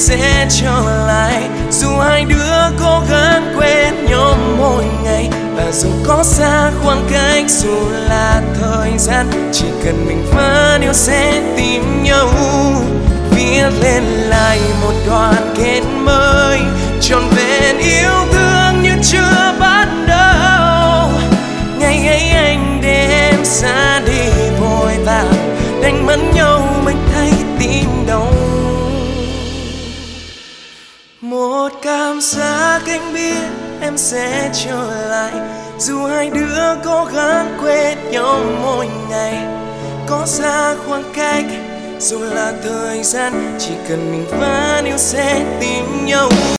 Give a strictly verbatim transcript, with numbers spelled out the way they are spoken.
sẽ trở lại. Dù hai đứa cố gắng quên nhau mỗi ngày, và dù có xa khoảng cách, dù là thời gian, chỉ cần mình vẫn yêu sẽ tìm nhau. Viết lên lại một đoạn kết mới, trọn vẹn yêu thương như chưa bắt đầu. Ngày ấy anh để em xa đi vội vàng, đánh mất nhau mình thấy tim đau. Một cảm giác anh biết em sẽ trở lại, dù hai đứa cố gắng quên nhau mỗi ngày. Có xa khoảng cách, dù là thời gian, chỉ cần mình vẫn yêu sẽ tìm nhau.